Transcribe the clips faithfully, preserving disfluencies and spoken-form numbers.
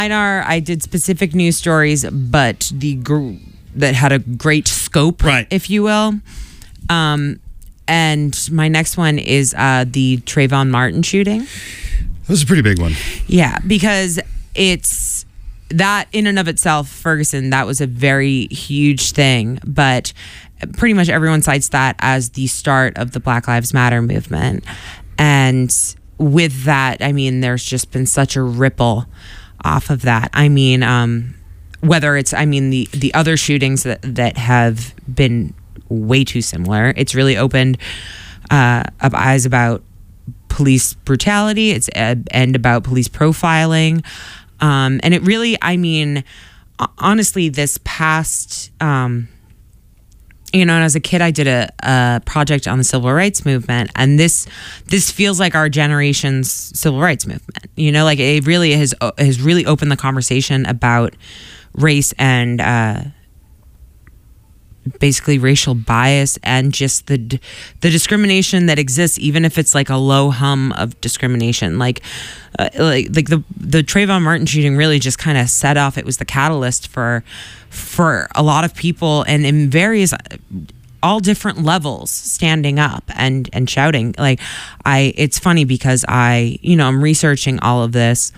Mine are, I did specific news stories, but the gr- that had a great scope, right. if you will. Um, and my next one is uh, the Trayvon Martin shooting. That was a pretty big one. Yeah, because it's that in and of itself, Ferguson, that was a very huge thing. But pretty much everyone cites that as the start of the Black Lives Matter movement. And with that, I mean, there's just been such a ripple off of that. I mean, um, whether it's, I mean, the, the other shootings that, that have been way too similar, it's really opened uh, up eyes about police brutality, it's uh, and about police profiling. Um, and it really, I mean, honestly, this past, um, you know, and as a kid, I did a, a project on the civil rights movement, and this this feels like our generation's civil rights movement. You know, like it really has has really opened the conversation about race and uh, basically racial bias and just the the discrimination that exists, even if it's like a low hum of discrimination. Like, uh, like like the the Trayvon Martin shooting really just kind of set off. It was the catalyst for for a lot of people, and in various all different levels, standing up and and shouting. Like, I it's funny because I you know I'm researching all of this,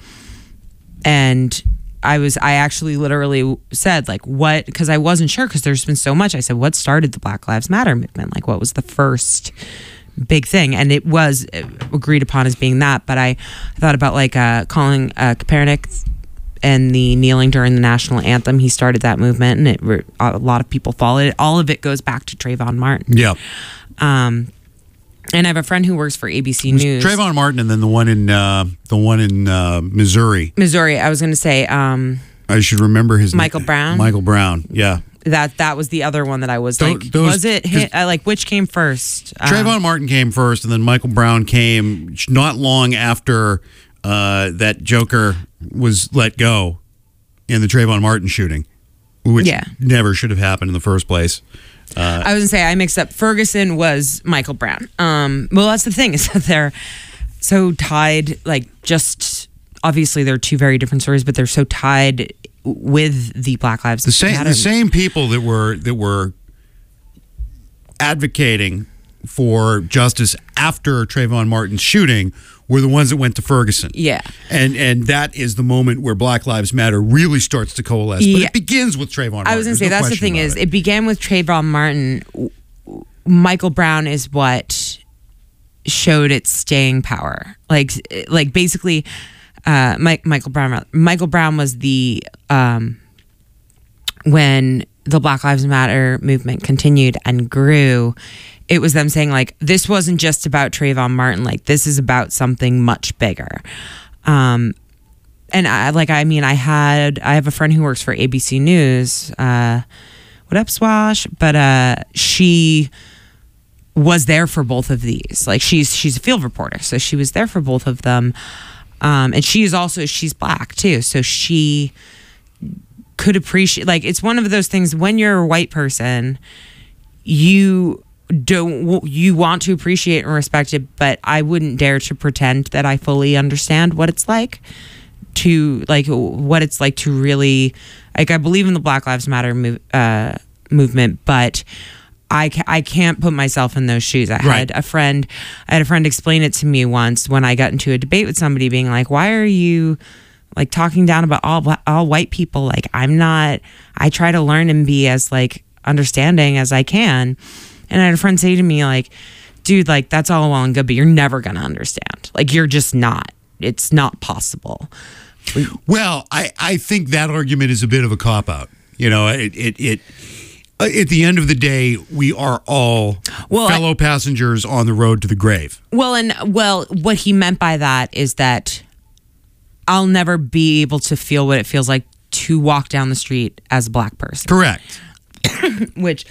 and I was, I actually literally said, like, what, because I wasn't sure, because there's been so much. I said, what started the Black Lives Matter movement? Like, what was the first big thing? And it was agreed upon as being that. But I, I thought about, like, uh, calling uh, Kaepernick and the kneeling during the national anthem. He started that movement, and it a lot of people followed it. All of it goes back to Trayvon Martin. Yeah. Um, and I have a friend who works for A B C News. Trayvon Martin, and then the one in uh, the one in uh, Missouri. Missouri. I was going to say. Um, I should remember his Michael name. Brown. Michael Brown. Yeah. That that was the other one that I was Those, like. those, was it hit, uh, like which came first? Trayvon Um, Martin came first, and then Michael Brown came not long after uh, that Joker was let go in the Trayvon Martin shooting, which Yeah. never should have happened in the first place. Uh, I was gonna say I mixed up. Ferguson was Michael Brown. Um, well, that's the thing is that they're so tied. Like, just obviously they're two very different stories, but they're so tied with the Black Lives the same Matter. the same people that were that were advocating for justice after Trayvon Martin's shooting were the ones that went to Ferguson. Yeah. And and that is the moment where Black Lives Matter really starts to coalesce. But Yeah. it begins with Trayvon Martin. I was gonna There's say no that's the question thing about is it. it began with Trayvon Martin. Michael Brown is what showed its staying power. Like like basically, uh, Mike, Michael Brown. Michael Brown was the um, when the Black Lives Matter movement continued and grew. It was them saying, like, this wasn't just about Trayvon Martin. Like, this is about something much bigger. Um, and I, like, I mean, I had, I have a friend who works for A B C News. Uh, what up, Swash? But uh, she was there for both of these. Like, she's she's a field reporter, so she was there for both of them. Um, and she is also, she's black too, so she could appreciate, like, it's one of those things when you're a white person, you don't you want to appreciate and respect it, but I wouldn't dare to pretend that I fully understand what it's like to like what it's like to really like I believe in the Black Lives Matter move, uh, movement, but I, ca- I can't put myself in those shoes. I Right. had a friend I had a friend explain it to me once when I got into a debate with somebody, being like, why are you like talking down about all bla- all white people? Like, I'm not, I try to learn and be as like understanding as I can. And I had a friend say to me, like, dude, like, that's all well and good, but you're never going to understand. Like, you're just not. It's not possible. Well, I, I think that argument is a bit of a cop-out. You know, it, it, it uh, at the end of the day, we are all Well, fellow I- passengers on the road to the grave. Well, and, well, what he meant by that is that I'll never be able to feel what it feels like to walk down the street as a black person. Correct. Which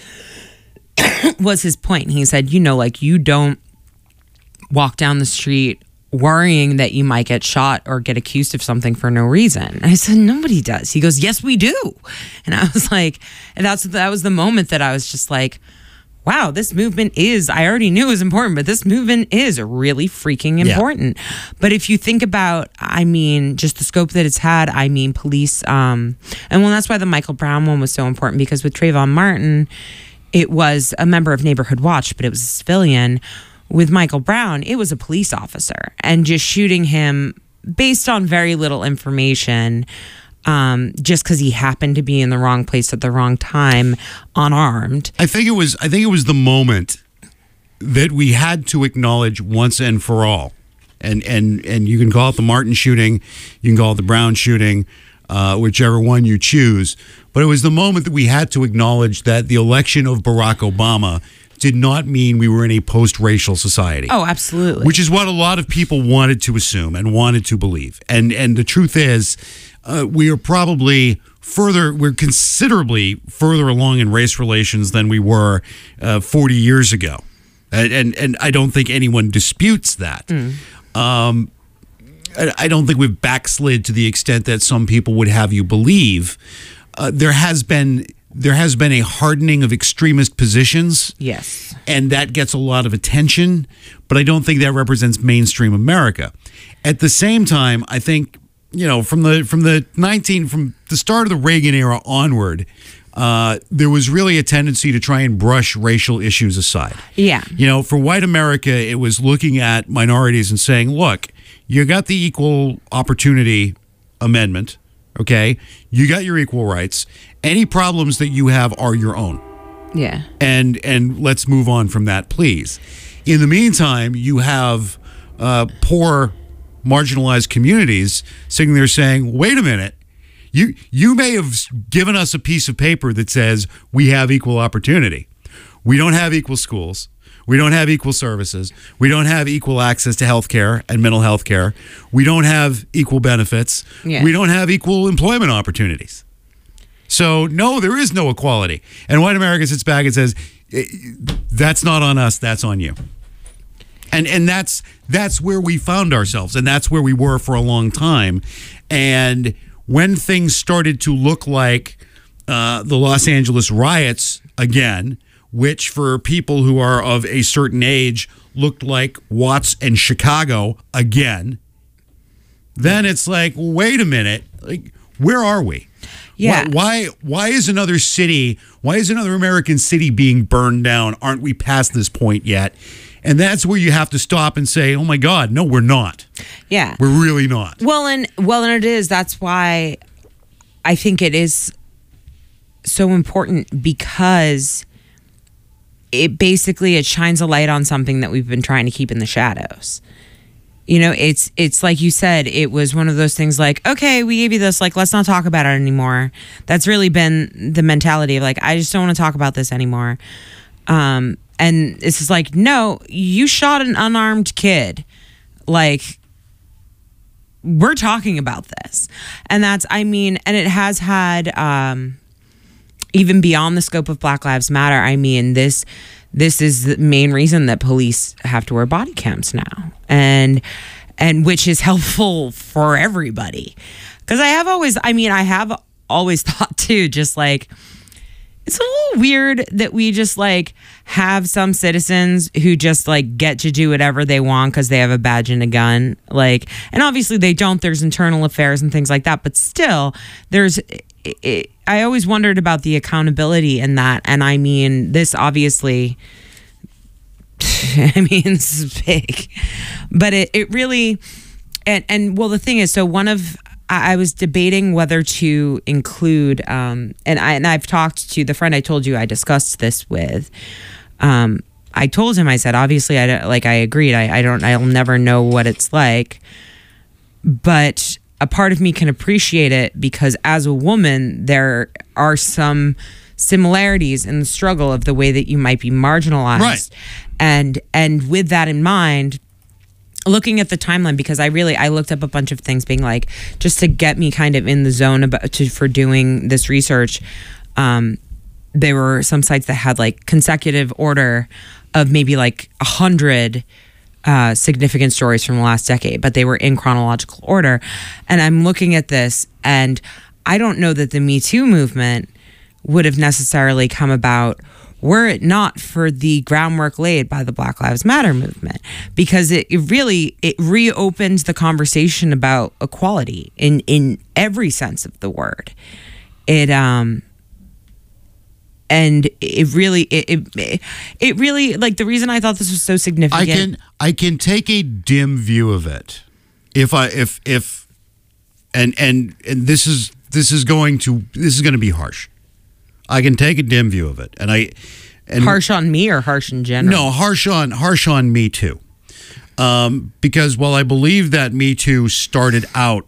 was his point. He said, you know, like, you don't walk down the street worrying that you might get shot or get accused of something for no reason. And I said, nobody does. He goes, yes, we do. And I was like, and that's that was the moment that I was just like, wow, this movement is, I already knew it was important, but this movement is really freaking important. Yeah. But if you think about, I mean, just the scope that it's had, I mean, police, um, and well, that's why the Michael Brown one was so important, because with Trayvon Martin, it was a member of Neighborhood Watch, but it was a civilian. With Michael Brown, it was a police officer, and just shooting him based on very little information, um, just because he happened to be in the wrong place at the wrong time, unarmed. I think it was. I think it was the moment that we had to acknowledge once and for all, and and and you can call it the Martin shooting, you can call it the Brown shooting, uh, whichever one you choose. But it was the moment that we had to acknowledge that the election of Barack Obama did not mean we were in a post-racial society. Oh, absolutely. Which is what a lot of people wanted to assume and wanted to believe. And and the truth is, uh, we are probably further, we're considerably further along in race relations than we were uh, forty years ago. And, and, and I don't think anyone disputes that. Mm. Um, I, I don't think we've backslid to the extent that some people would have you believe. Uh, there has been... There has been a hardening of extremist positions. Yes. And that gets a lot of attention, but I don't think that represents mainstream America. At the same time, I think, you know, from the from the nineteen from the start of the Reagan era onward, uh, there was really a tendency to try and brush racial issues aside. Yeah. You know, for white America, it was looking at minorities and saying, look, you got the Equal Opportunity Amendment. Okay, you got your equal rights. Any problems that you have are your own. Yeah. And and let's move on from that, please. In the meantime, you have uh, poor, marginalized communities sitting there saying, wait a minute, you you may have given us a piece of paper that says we have equal opportunity. We don't have equal schools. We don't have equal services. We don't have equal access to health care and mental health care. We don't have equal benefits. Yeah. We don't have equal employment opportunities. So, no, there is no equality. And white America sits back and says, that's not on us, that's on you. And and that's that's where we found ourselves, and that's where we were for a long time. And when things started to look like uh, the Los Angeles riots again, which for people who are of a certain age looked like Watts and Chicago again, then it's like, wait a minute, like, where are we? Yeah. Why, why why is another city, why is another American city being burned down? Aren't we past this point yet? And that's where you have to stop and say, oh my God, no, we're not. Yeah. We're really not. Well, and well, and it is. That's why I think it is so important, because it basically it shines a light on something that we've been trying to keep in the shadows. You know, it's it's like you said, it was one of those things like, okay, we gave you this, like, let's not talk about it anymore. That's really been the mentality of like, I just don't want to talk about this anymore. Um, and it's just like, no, you shot an unarmed kid. Like, we're talking about this. And that's, I mean, and it has had, um, even beyond the scope of Black Lives Matter, I mean, this this is the main reason that police have to wear body cams now, and and which is helpful for everybody. Because I have always, I mean, I have always thought too, just like, it's a little weird that we just like have some citizens who just like get to do whatever they want because they have a badge and a gun. Like, and obviously they don't. There's internal affairs and things like that, but still, there's. It, it, I always wondered about the accountability in that, and I mean, this obviously. I mean, this is big, but it it really, and and well, the thing is, so one of. I was debating whether to include, um, and I and I've talked to the friend I told you I discussed this with. Um, I told him, I said, obviously, I don't, like I agreed. I, I don't. I'll never know what it's like, but a part of me can appreciate it because as a woman, there are some similarities in the struggle of the way that you might be marginalized, right? And and with that in mind. Looking at the timeline, because I really I looked up a bunch of things, being like, just to get me kind of in the zone about to, for doing this research. Um, there were some sites that had like consecutive order of maybe like a hundred uh, significant stories from the last decade, but they were in chronological order. And I'm looking at this, and I don't know that the Me Too movement would have necessarily come about were it not for the groundwork laid by the Black Lives Matter movement, because it, it really it reopened the conversation about equality in in every sense of the word. It um and it really it it, it really, like, the reason I thought this was so significant. I can I can take a dim view of it if I if if and and and this is this is going to this is going to be harsh. I can take a dim view of it, and I and harsh on me or harsh in general? No, harsh on harsh on Me Too, um, because while I believe that Me Too started out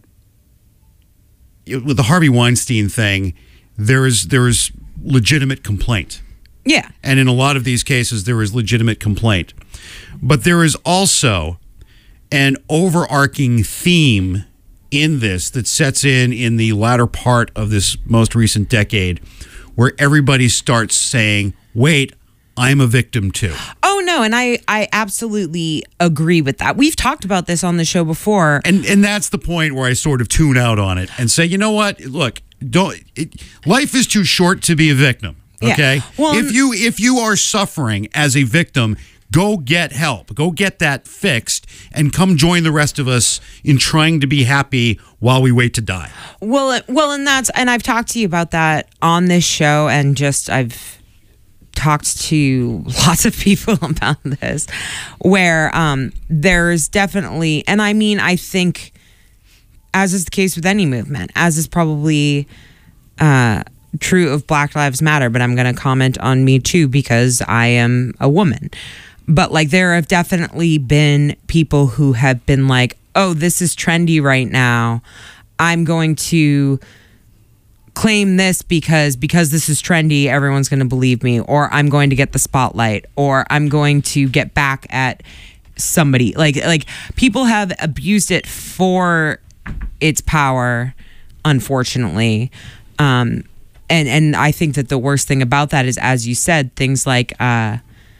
with the Harvey Weinstein thing, there is there is legitimate complaint. Yeah, and in a lot of these cases, there is legitimate complaint, but there is also an overarching theme in this that sets in in the latter part of this most recent decade, where everybody starts saying, wait, I'm a victim too. Oh, no, and I, I absolutely agree with that. We've talked about this on the show before. And and that's the point where I sort of tune out on it and say, you know what? Look, don't. It, life is too short to be a victim, okay? Yeah. Well, if you if you are suffering as a victim, go get help. Go get that fixed and come join the rest of us in trying to be happy while we wait to die. Well, well, and that's, and I've talked to you about that on this show, and just I've talked to lots of people about this, where um, there's definitely, and I mean, I think, as is the case with any movement, as is probably uh, true of Black Lives Matter, but I'm going to comment on Me Too because I am a woman. But like, there have definitely been people who have been like, oh, this is trendy right now. I'm going to claim this because because this is trendy, everyone's going to believe me, or I'm going to get the spotlight, or I'm going to get back at somebody. Like like people have abused it for its power, unfortunately. Um, and and I think that the worst thing about that is, as you said, things like uh,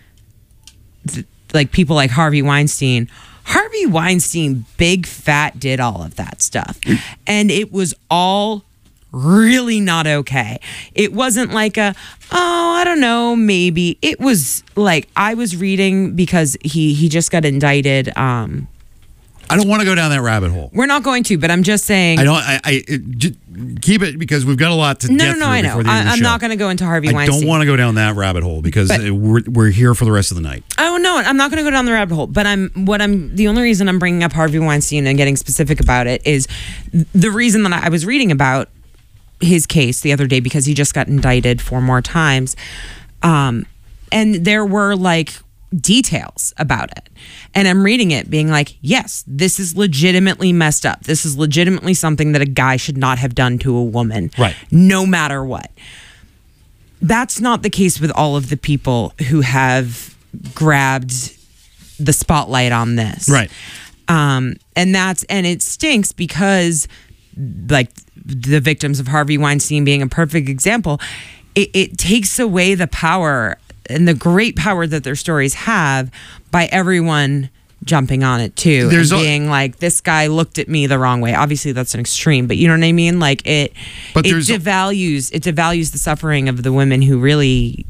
th- like people like Harvey Weinstein. Harvey Weinstein, big fat, did all of that stuff, and it was all really not okay. It wasn't like a, oh, I don't know, maybe. It was like, I was reading because he he just got indicted. Um, I don't want to go down that rabbit hole. we're not going to, but I'm just saying. I don't. I, I it, j- keep it because we've got a lot to no, get no, through no, I know. before the end I, of the I'm show. not going to go into Harvey I Weinstein. don't want to go down that rabbit hole because But- we're we're here for the rest of the night. Oh no, I'm not going to go down the rabbit hole. But I'm what I'm. The only reason I'm bringing up Harvey Weinstein and getting specific about it is the reason that I was reading about his case the other day, because he just got indicted four more times, um, and there were like details about it, and I'm reading it being like, yes, this is legitimately messed up. This is legitimately something that a guy should not have done to a woman, Right? No matter what. That's not the case with all of the people who have grabbed the spotlight on this, Right. Um, and that's and it stinks because, like, the victims of Harvey Weinstein being a perfect example, it, it takes away the power and the great power that their stories have by everyone jumping on it too. There's and al- being like, this guy looked at me the wrong way. Obviously that's an extreme, but you know what I mean? Like it, But it there's- devalues, it devalues the suffering of the women who really,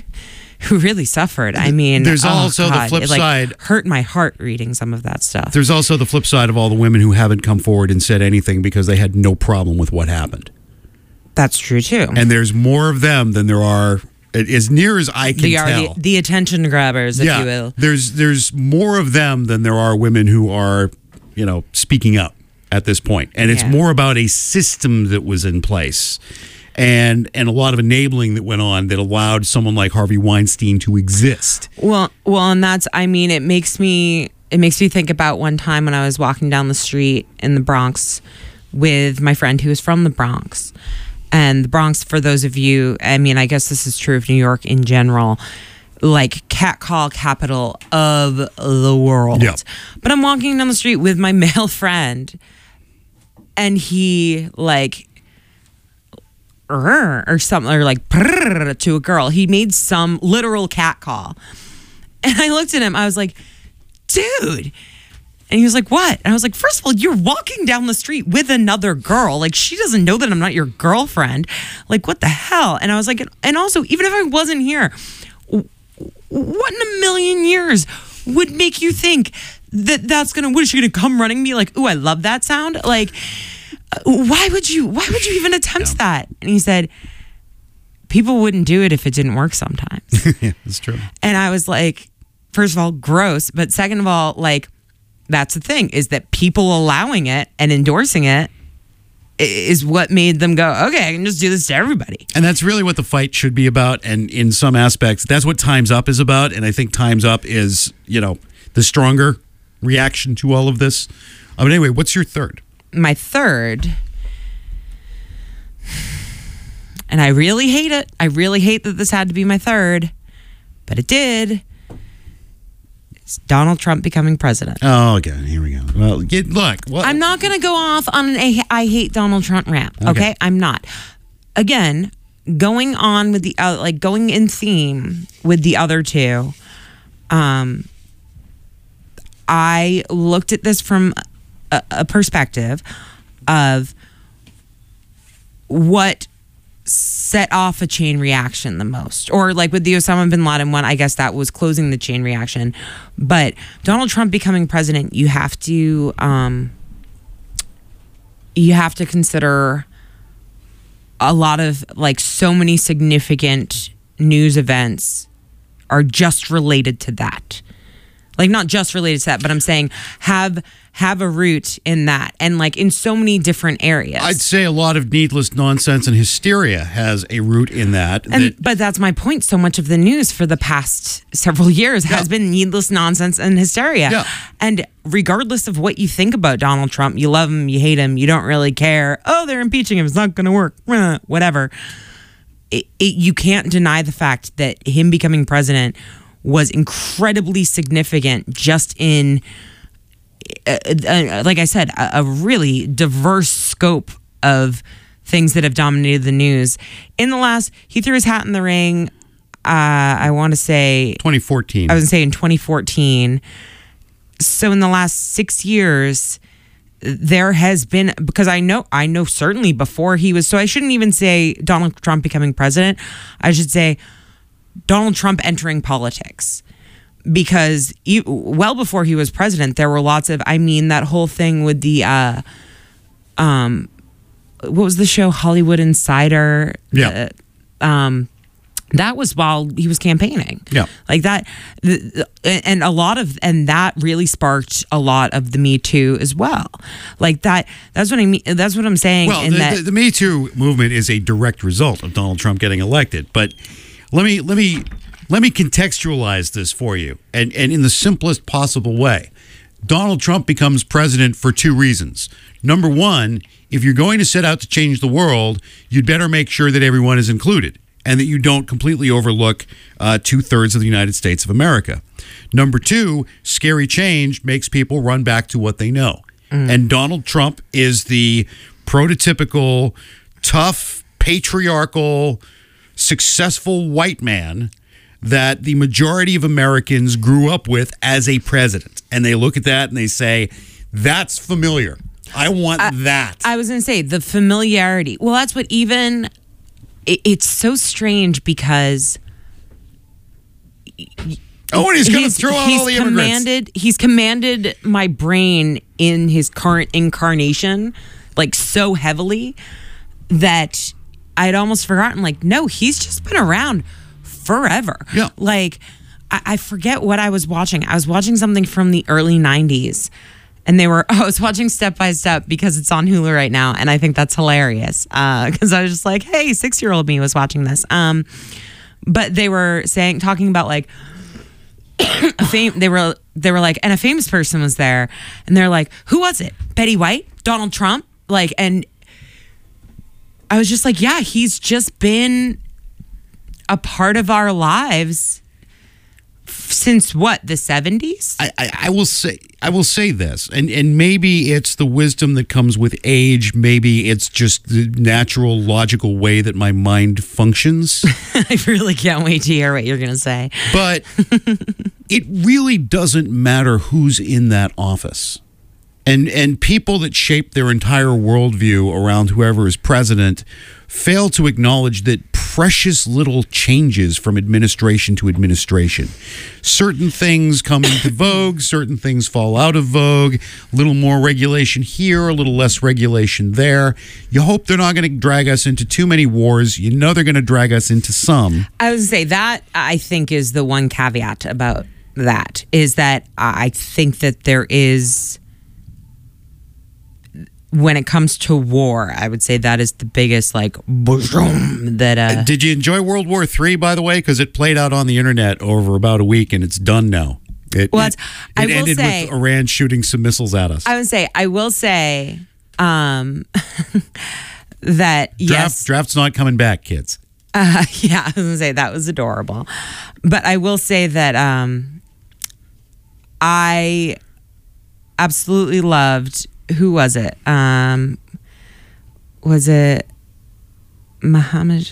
who really suffered. I mean, There's oh, also the God, flip it, like, side. hurt my heart reading some of that stuff. There's also the flip side of all the women who haven't come forward and said anything because they had no problem with what happened. That's true too. And there's more of them than there are, as near as I can They are tell. the, the attention grabbers, if yeah, you will. there's there's more of them than there are women who are, you know, speaking up at this point. And it's Yeah. more about a system that was in place. And and a lot of enabling that went on that allowed someone like Harvey Weinstein to exist. Well, well, and that's, I mean, it makes me, it makes me think about one time when I was walking down the street in the Bronx with my friend who was from the Bronx. And the Bronx, for those of you, I mean, I guess this is true of New York in general, like catcall capital of the world. Yeah. But I'm walking down the street with my male friend, and he like, or something, or like to a girl. He made some literal cat call. And I looked at him, I was like, dude, And he was like, what? And I was like, first of all, you're walking down the street with another girl. Like, she doesn't know that I'm not your girlfriend. Like, what the hell? And I was like, and also, even if I wasn't here, what in a million years would make you think that that's going to, what is she going to come running me like, ooh, I love that sound? Like, why would you, why would you even attempt yeah. that? And he said, people wouldn't do it if it didn't work sometimes. Yeah, that's true. And I was like, first of all, gross. But second of all, like, that's the thing, is that people allowing it and endorsing it is what made them go, okay, I can just do this to everybody. And that's really what the fight should be about. And in some aspects, that's what Time's Up is about. And I think Time's Up is, you know, the stronger reaction to all of this. Uh, but anyway, what's your third? My third, and I really hate it. I really hate that this had to be my third, but it did. It's Donald Trump becoming president. Oh, okay. Here we go. Well, get, look. Well, I'm not going to go off on an I, I hate Donald Trump rant. Okay. okay, I'm not. Again, going on with the uh, like going in theme with the other two. Um, I looked at this from a, a perspective of what set off a chain reaction the most, or like with the Osama bin Laden one, I guess that was closing the chain reaction. But Donald Trump becoming president, you have to um, you have to consider a lot of, like, so many significant news events are just related to that. Like, not just related to that, but I'm saying have have a root in that, and like in so many different areas. I'd say a lot of needless nonsense and hysteria has a root in that. And, that but that's my point. So much of the news for the past several years yeah. has been needless nonsense and hysteria. Yeah. And regardless of what you think about Donald Trump, you love him, you hate him, you don't really care. Oh, they're impeaching him. It's not going to work. Whatever. It, it, you can't deny the fact that him becoming president was incredibly significant just in, uh, uh, like I said, a, a really diverse scope of things that have dominated the news. In the last, he threw his hat in the ring, uh, I want to say... twenty fourteen. I was going to say in twenty fourteen. So in the last six years, there has been, because I know, I know certainly before he was, so I shouldn't even say Donald Trump becoming president. I should say Donald Trump entering politics, because he, well before he was president, there were lots of, I mean, that whole thing with the, uh, um, what was the show, Hollywood Insider? Yeah. Uh, um, that was while he was campaigning. Yeah. Like that. The, the, and a lot of, and that really sparked a lot of the Me Too as well. Like that, that's what I mean. That's what I'm saying. Well, in the, that, the, the Me Too movement is a direct result of Donald Trump getting elected. But let me, let me, let me contextualize this for you. And, and in the simplest possible way, Donald Trump becomes president for two reasons. Number one, if you're going to set out to change the world, you'd better make sure that everyone is included, and that you don't completely overlook uh, two-thirds of the United States of America. Number two, scary change makes people run back to what they know. Mm. And Donald Trump is the prototypical, tough, patriarchal, successful white man that the majority of Americans grew up with as a president. And they look at that and they say, that's familiar. I want I, that. I was going to say, the familiarity. Well, that's what even... It's so strange because oh, and he's going to throw out all the immigrants. Commanded, he's commanded my brain in his current incarnation, like so heavily that I'd almost forgotten. Like, no, he's just been around forever. Yeah. Like, I, I forget what I was watching. I was watching something from the early nineties. And they were, oh, I was watching Step by Step because it's on Hulu right now. And I think that's hilarious. Because uh, I was just like, hey, six-year-old me was watching this. Um, but they were saying, talking about like, a fam- they were they were like, and a famous person was there. And they're like, who was it? Betty White? Donald Trump? Like, and I was just like, yeah, he's just been a part of our lives since what, the seventies? I, I, I will say, I will say this, and, and maybe it's the wisdom that comes with age. Maybe it's just the natural, logical way that my mind functions. I really can't wait to hear what you're going to say. But it really doesn't matter who's in that office. And and people that shape their entire worldview around whoever is president fail to acknowledge that precious little changes from administration to administration. Certain things come into vogue, certain things fall out of vogue, a little more regulation here, a little less regulation there. You hope they're not going to drag us into too many wars. You know they're going to drag us into some. I would say that, I think, is the one caveat about that, is that I think that there is... When it comes to war, I would say that is the biggest, like, boom, that... Uh, Did you enjoy World War Three, by the way? Because it played out on the internet over about a week, and it's done now. It, well, it, I it will ended say, with Iran shooting some missiles at us. I would say, I will say um, that, Draft, yes... Draft's not coming back, kids. Uh, yeah, I was going to say, that was adorable. But I will say that um, I absolutely loved... Who was it? Um, was it Mohammed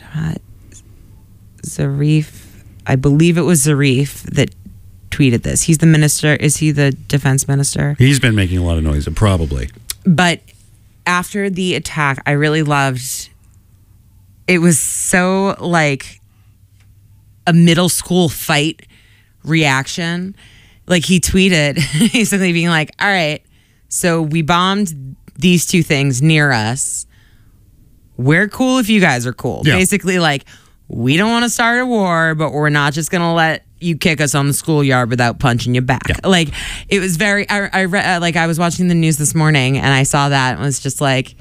Zarif? I believe it was Zarif that tweeted this. He's the minister. Is he the defense minister? He's been making a lot of noise, probably. But after the attack, I really loved... It was so like a middle school fight reaction. Like he tweeted basically being like, all right, so we bombed these two things near us. We're cool if you guys are cool. Yeah. Basically, like, we don't want to start a war, but we're not just going to let you kick us on the schoolyard without punching you back. Yeah. Like, it was very, I, I read, like, I was watching the news this morning and I saw that and was just like,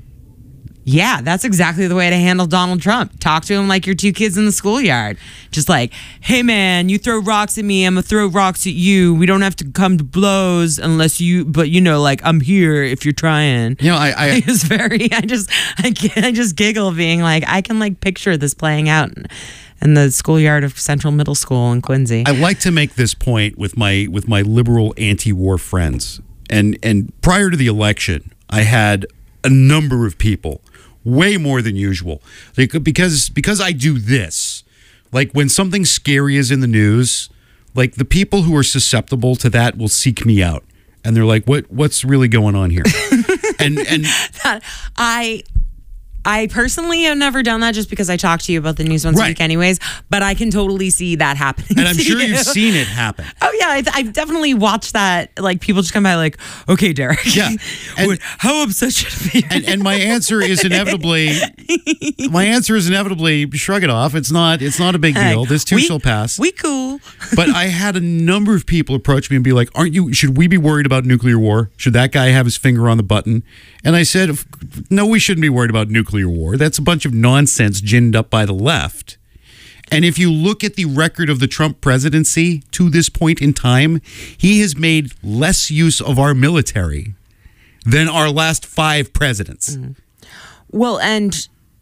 yeah, that's exactly the way to handle Donald Trump. Talk to him like you're two kids in the schoolyard. Just like, hey man, you throw rocks at me, I'm gonna throw rocks at you. We don't have to come to blows unless you, but you know, like I'm here if you're trying. You know, I, I It was very, I just, I, I just giggle being like, I can like picture this playing out in, in the schoolyard of Central Middle School in Quincy. I like to make this point with my with my liberal anti-war friends. And and prior to the election, I had a number of people, way more than usual, like, because because I do this. Like when something scary is in the news, like the people who are susceptible to that will seek me out, and they're like, "What what's really going on here?" and and I. I personally have never done that just because I talk to you about the news once Right. a week anyways, but I can totally see that happening. and I'm to sure you. you've seen it happen. Oh yeah, I, I've definitely watched that. Like people just come by like, okay, Derek. Yeah. And- What- how upset should I be? And and my answer is inevitably my answer is inevitably shrug it off. It's not it's not a big deal. This too we, shall pass. We cool. But I had a number of people approach me and be like, "Aren't you? Should we be worried about nuclear war? Should that guy have his finger on the button?" And I said, "No, we shouldn't be worried about nuclear war. That's a bunch of nonsense ginned up by the left." And if you look at the record of the Trump presidency to this point in time, he has made less use of our military than our last five presidents. Mm-hmm. Well, and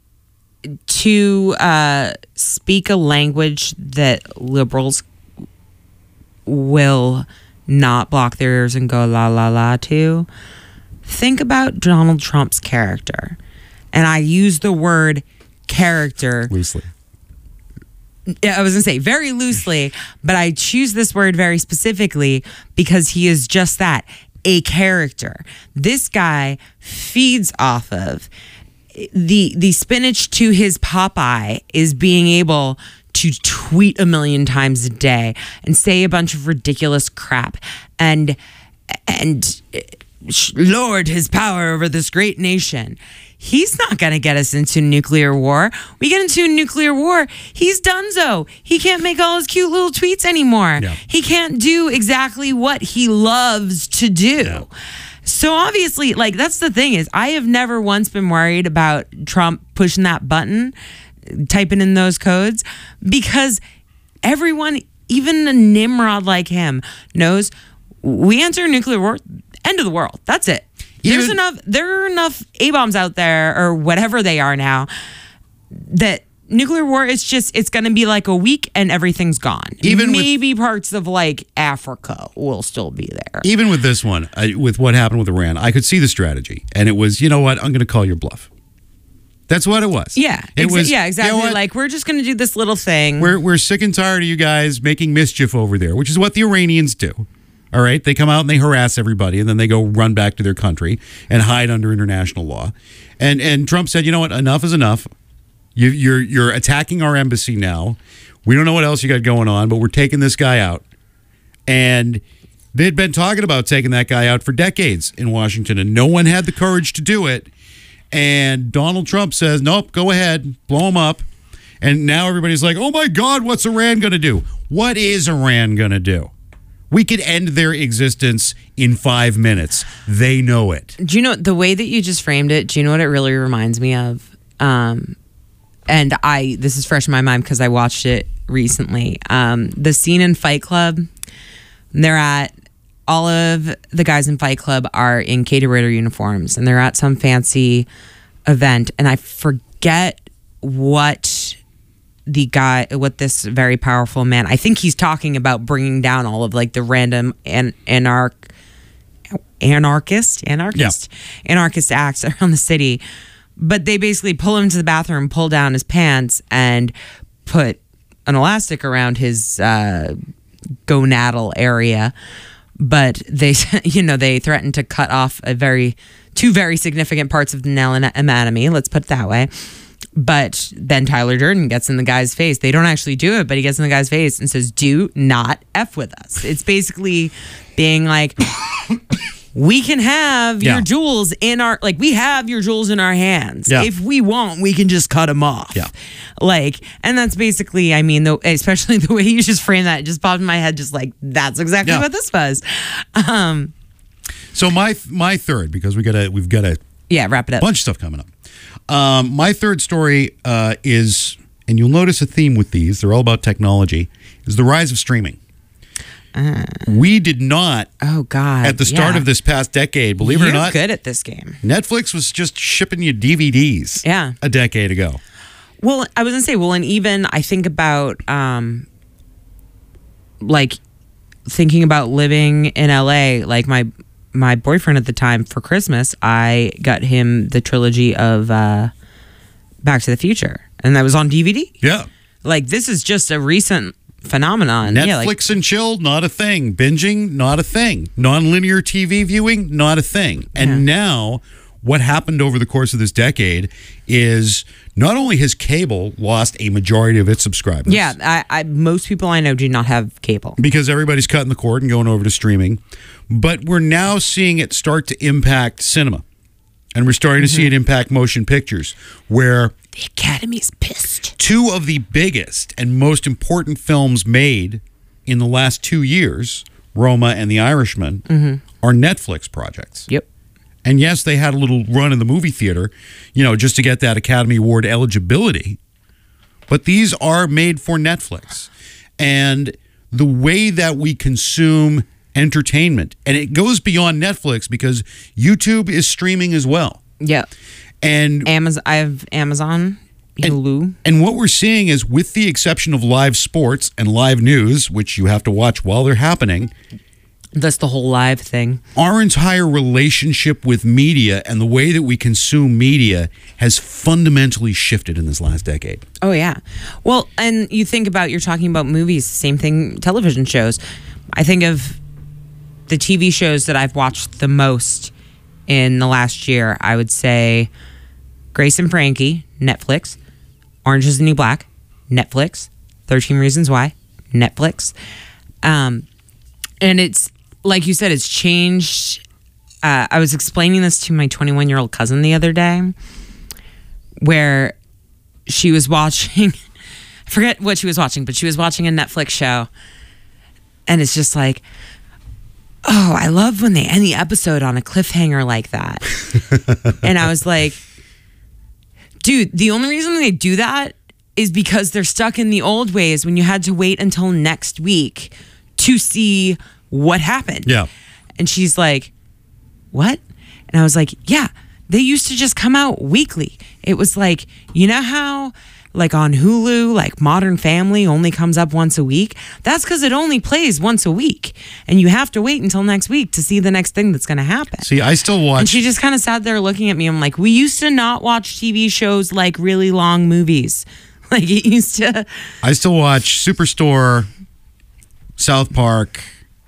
to uh, speak a language that liberals will not block their ears and go la la la to, think about Donald Trump's character. And I use the word character Loosely. I was going to say very loosely, but I choose this word very specifically because he is just that, a character. This guy feeds off of the the spinach to his Popeye is being able to tweet a million times a day and say a bunch of ridiculous crap and and lord his power over this great nation. He's not going to get us into nuclear war. We get into a nuclear war, he's donezo. He can't make all his cute little tweets anymore. Yeah. He can't do exactly what he loves to do. Yeah. So obviously, like, that's the thing is, I have never once been worried about Trump pushing that button, typing in those codes, because everyone, even a Nimrod like him, knows we enter a nuclear war, end of the world. That's it. There's Even- enough. There are enough A bombs out there, or whatever they are now, that nuclear war is just, it's going to be like a week and everything's gone. Even with- Maybe parts of like Africa will still be there. Even with this one, I, with what happened with Iran, I could see the strategy. And it was, you know what, I'm going to call your bluff. That's what it was. Yeah. It exa- was, yeah, exactly. you know what? Like, we're just going to do this little thing. We're, we're sick and tired of you guys making mischief over there, which is what the Iranians do. All right? They come out and they harass everybody, and then they go run back to their country and hide under international law. And and Trump said, you know what, enough is enough. You, you're you're attacking our embassy now. We don't know what else you got going on, but we're taking this guy out. And they'd been talking about taking that guy out for decades in Washington, and no one had the courage to do it. And Donald Trump says, nope, go ahead, blow him up. And now everybody's like, oh my God, what's Iran going to do? What is Iran going to do? We could end their existence in five minutes. They know it. Do you know the way that you just framed it? Do you know what it really reminds me of? Um, and I, this is fresh in my mind because I watched it recently. Um, the scene in Fight Club, they're at, all of the guys in Fight Club are in Katie Ritter uniforms, and they're at some fancy event, and I forget what the guy, what this very powerful man, I think he's talking about bringing down all of like the random an, anarch, anarchist, anarchist, yeah. anarchist acts around the city. But they basically pull him to the bathroom, pull down his pants, and put an elastic around his uh, gonadal area. But they, you know, they threatened to cut off a very, two very significant parts of the male anatomy. Let's put it that way. But then Tyler Durden gets in the guy's face. They don't actually do it, but he gets in the guy's face and says, "Do not F with us." It's basically being like, we can have Yeah. your jewels in our, like, we have your jewels in our hands. Yeah. If we want, we can just cut them off. Yeah. Like, and that's basically, I mean, the, especially the way you just framed that, it just popped in my head, just like, that's exactly Yeah. what this was. Um, So my my third, because we got a we've got a yeah, wrap it up. bunch of stuff coming up. Um, my third story uh, is, and you'll notice a theme with these, they're all about technology, is the rise of streaming. Uh, we did not, oh, God. at the start yeah. of this past decade, believe You're it or not, good at this game. Netflix was just shipping you D V Ds Yeah. a decade ago. Well, I was going to say, well, and even I think about, um, like, thinking about living in L A, like my my boyfriend at the time for Christmas, I got him the trilogy of uh, Back to the Future, and that was on D V D. Yeah. Like, this is just a recent phenomenon. Netflix yeah, like, and chill, not a thing. Binging, not a thing. Non-linear T V viewing, not a thing. And Yeah. now, what happened over the course of this decade is not only has cable lost a majority of its subscribers. yeah, I, I most people I know do not have cable. Because everybody's cutting the cord and going over to streaming. But we're now seeing it start to impact cinema. And we're starting to Mm-hmm. see it impact motion pictures, where The Academy's pissed. two of the biggest and most important films made in the last two years, Roma and The Irishman, Mm-hmm. are Netflix projects. Yep. And yes, they had a little run in the movie theater, you know, just to get that Academy Award eligibility. But these are made for Netflix. And the way that we consume entertainment, and it goes beyond Netflix because YouTube is streaming as well. Yep. And Amazon. I have Amazon, Hulu. And what we're seeing is, with the exception of live sports and live news, which you have to watch while they're happening, That's the whole live thing. our entire relationship with media and the way that we consume media has fundamentally shifted in this last decade. Oh, yeah. Well, and you think about, you're talking about movies, same thing, television shows. I think of the T V shows that I've watched the most in the last year. I would say Grace and Frankie, Netflix. Orange is the New Black, Netflix. thirteen Reasons Why, Netflix. Um, and it's, like you said, it's changed. Uh, I was explaining this to my twenty-one-year-old cousin the other day, where she was watching, I forget what she was watching, but she was watching a Netflix show. And it's just like, oh, I love when they end the episode on a cliffhanger like that. And I was like, dude, the only reason they do that is because they're stuck in the old ways when you had to wait until next week to see what happened. Yeah. And she's like, what? And I was like, yeah, they used to just come out weekly. It was like, you know how like on Hulu, like Modern Family only comes up once a week? That's because it only plays once a week. And you have to wait until next week to see the next thing that's going to happen. See, I still watch. And she just kind of sat there looking at me. I'm like, we used to not watch T V shows like really long movies. Like it used to. I still watch Superstore, South Park,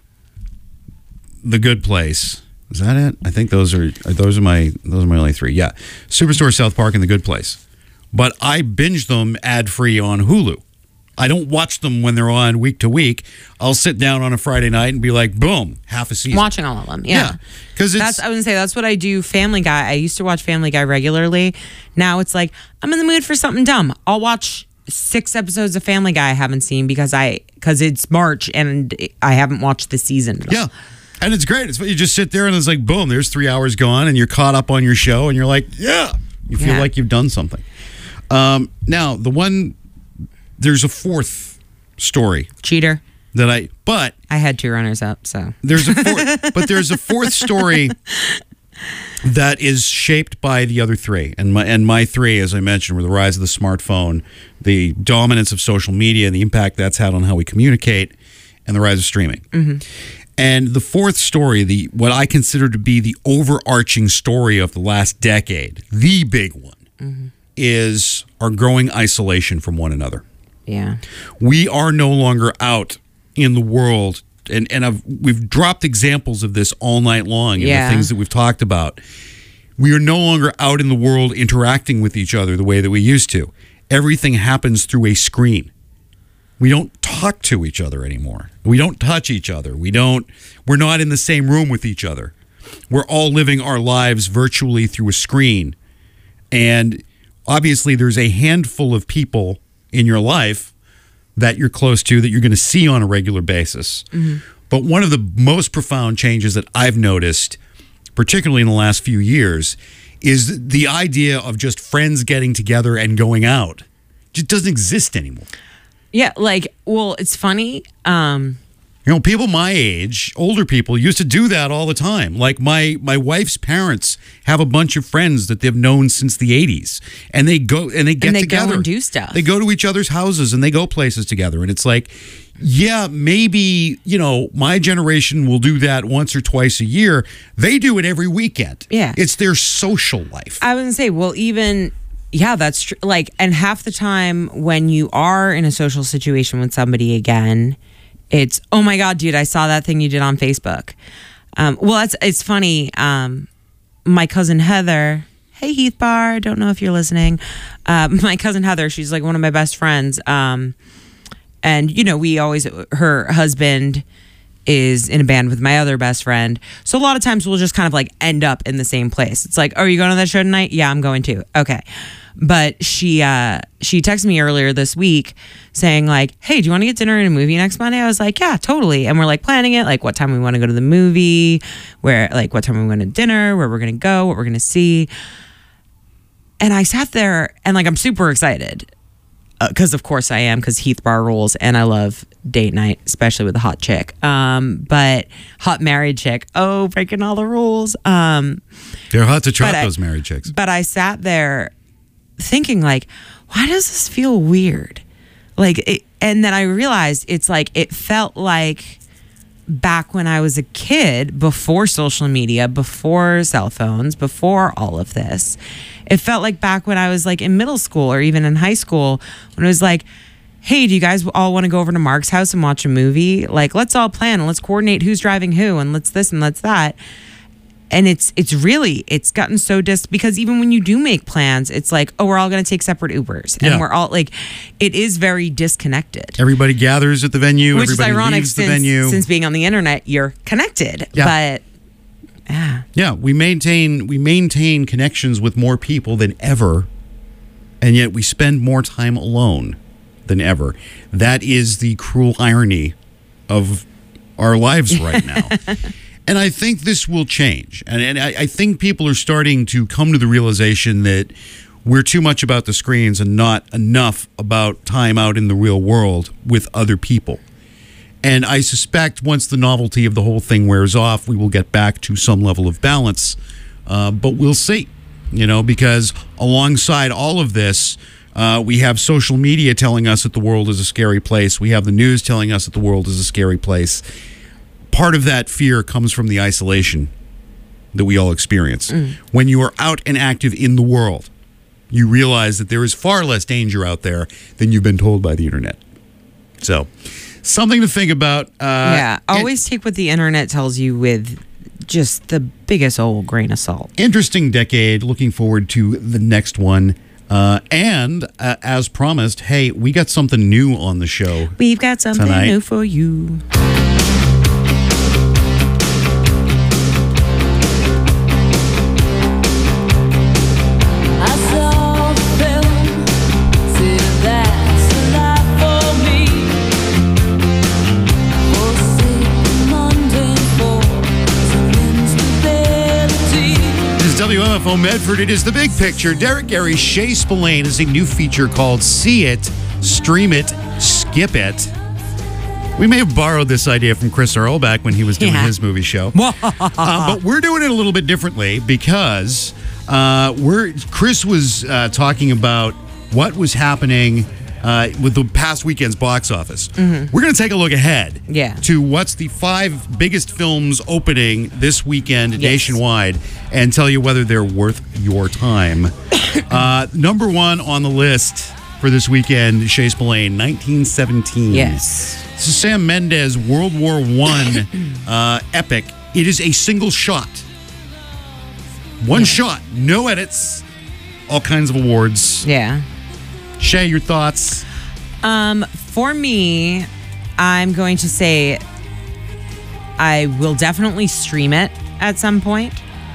The Good Place. Is that it? I think those are those are my those are my only three. Yeah, Superstore, South Park, and The Good Place. But I binge them ad-free on Hulu. I don't watch them when they're on week to week. I'll sit down on a Friday night and be like, boom, half a season. Watching all of them, yeah. Because yeah. that's I would say that's what I do. Family Guy. I used to watch Family Guy regularly. Now it's like I'm in the mood for something dumb. I'll watch six episodes of Family Guy I haven't seen because I because it's March and I haven't watched the season. Yeah. And it's great. It's you just sit there and it's like, boom, there's three hours gone and you're caught up on your show and you're like, yeah, you feel yeah. like you've done something. Um, now, the one, there's a fourth story. Cheater. That I, but. I had two runners up, so. There's a fourth, but there's a fourth story that is shaped by the other three. And my, and my three, as I mentioned, were the rise of the smartphone, the dominance of social media, the impact that's had on how we communicate, and the rise of streaming. Mm-hmm. And the fourth story, the what I consider to be the overarching story of the last decade, the big one, mm-hmm. is our growing isolation from one another. Yeah. We are no longer out in the world, and, and I've, we've dropped examples of this all night long in yeah. the things that we've talked about. We are no longer out in the world interacting with each other the way that we used to. Everything happens through a screen. We don't talk to each other anymore. We don't touch each other. We don't, we're not in the same room with each other. We're all living our lives virtually through a screen. And obviously there's a handful of people in your life that you're close to that you're going to see on a regular basis. Mm-hmm. But one of the most profound changes that I've noticed, particularly in the last few years, is the idea of just friends getting together and going out. It just doesn't exist anymore. Yeah, like, well, it's funny. Um, you know, people my age, older people, used to do that all the time. Like my my wife's parents have a bunch of friends that they've known since the eighties, and they go and they get and they together. go and do stuff. They go to each other's houses and they go places together. And it's like, yeah, maybe, you know, my generation will do that once or twice a year. They do it every weekend. Yeah, it's their social life. I wouldn't say, well, even. Yeah, that's true. Like, and half the time when you are in a social situation with somebody again, it's, oh my God, dude, I saw that thing you did on Facebook. Um, well, it's, it's funny. Um, my cousin Heather, hey, Heath Bar, don't know if you're listening. Uh, my cousin Heather, she's like one of my best friends. Um, and, you know, we always, her husband is in a band with my other best friend. So a lot of times we'll just kind of like end up in the same place. It's like, oh, are you going to that show tonight? Yeah, I'm going to. Okay. But she uh, she texted me earlier this week saying like, hey, do you want to get dinner and a movie next Monday? I was like, yeah, totally. And we're like planning it, like what time we want to go to the movie, where like what time we want to dinner, where we're going to go, what we're going to see. And I sat there and like, I'm super excited. Because uh, of course I am, because Heath Bar rules, and I love date night, especially with a hot chick. Um, but hot married chick, oh, breaking all the rules. Um, They're hot to trot, I, those married chicks. But I sat there thinking like, why does this feel weird? Like, it, and then I realized it's like, it felt like back when I was a kid, before social media, before cell phones, before all of this. It felt like back when I was like in middle school or even in high school, when it was like, hey, do you guys all want to go over to Mark's house and watch a movie? Like, let's all plan and let's coordinate who's driving who and let's this and let's that. And it's it's really, it's gotten so dis, because even when you do make plans, it's like, oh, we're all going to take separate Ubers. And yeah. we're all like, it is very disconnected. Everybody gathers at the venue. Which everybody is ironic leaves since, the venue. since being on the internet, you're connected. Yeah. But yeah. Yeah, we maintain we maintain connections with more people than ever, and yet we spend more time alone than ever. That is the cruel irony of our lives right now. And I think this will change. And, and I, I think people are starting to come to the realization that we're too much about the screens and not enough about time out in the real world with other people. And I suspect once the novelty of the whole thing wears off, we will get back to some level of balance. Uh, but we'll see. You know, because alongside all of this, uh, we have social media telling us that the world is a scary place. We have the news telling us that the world is a scary place. Part of that fear comes from the isolation that we all experience. Mm. When you are out and active in the world, you realize that there is far less danger out there than you've been told by the internet. So, something to think about. Uh, yeah, always take what the internet tells you with just the biggest old grain of salt. Interesting decade. Looking forward to the next one. Uh, and uh, as promised, hey, we got something new on the show. We've got something tonight. new for you. W M F O Medford, it is The Big Picture. Derek Gary, Shea Spillane is a new feature called See It, Stream It, Skip It. We may have borrowed this idea from Chris Earl back when he was doing yeah. his movie show. uh, but we're doing it a little bit differently because uh, we're Chris was uh, talking about what was happening Uh, with the past weekend's box office. Mm-hmm. We're going to take a look ahead yeah. to what's the five biggest films opening this weekend yes. nationwide and tell you whether they're worth your time. uh, number one on the list for this weekend, Shea Spillane, nineteen seventeen. Yes. This is Sam Mendes' World War One uh, epic. It is a single shot. One yeah. shot, no edits, all kinds of awards. Yeah. Shea, your thoughts? Um, for me, I'm going to say I will definitely stream it at some point.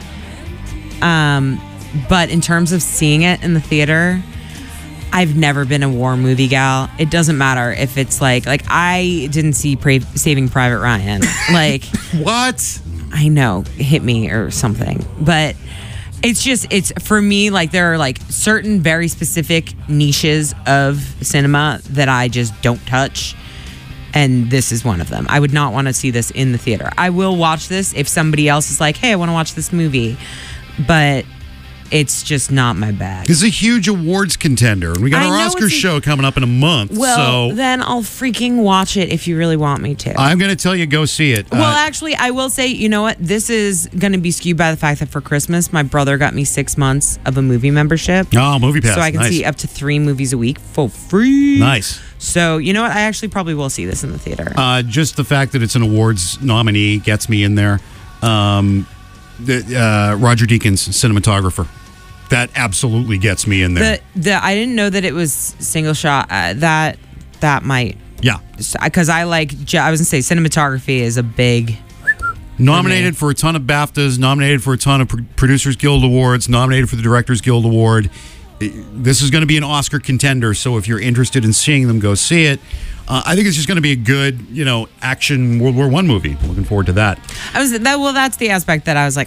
Um, but in terms of seeing it in the theater, I've never been a war movie gal. It doesn't matter if it's like, like I didn't see Pra- Saving Private Ryan. Like, what? I know, hit me or something. But it's just, it's for me, like there are like certain very specific niches of cinema that I just don't touch. And this is one of them. I would not want to see this in the theater. I will watch this if somebody else is like, hey, I want to watch this movie. But it's just not my bag. This is a huge awards contender. And we got I our know Oscar it's a- show coming up in a month. Well, so then I'll freaking watch it if you really want me to. I'm going to tell you, go see it. Well, Uh, actually, I will say, you know what? This is going to be skewed by the fact that for Christmas, my brother got me six months of a movie membership. Oh, Movie Pass. So I can Nice. see up to three movies a week for free. Nice. So, you know what? I actually probably will see this in the theater. Uh, just the fact that it's an awards nominee gets me in there. Um, the, uh, Roger Deakins, cinematographer. That absolutely gets me in there. The, the I didn't know that it was single shot. Uh, that that might. Yeah. Because I like, I was going to say, cinematography is a big... Nominated for a ton of BAFTAs, nominated for a ton of Pro- Producers Guild Awards, nominated for the Directors Guild Award. This is going to be an Oscar contender, so if you're interested in seeing them, go see it. Uh, I think it's just going to be a good, you know, action World War One movie. Looking forward to that. I was that. Well, that's the aspect that I was like...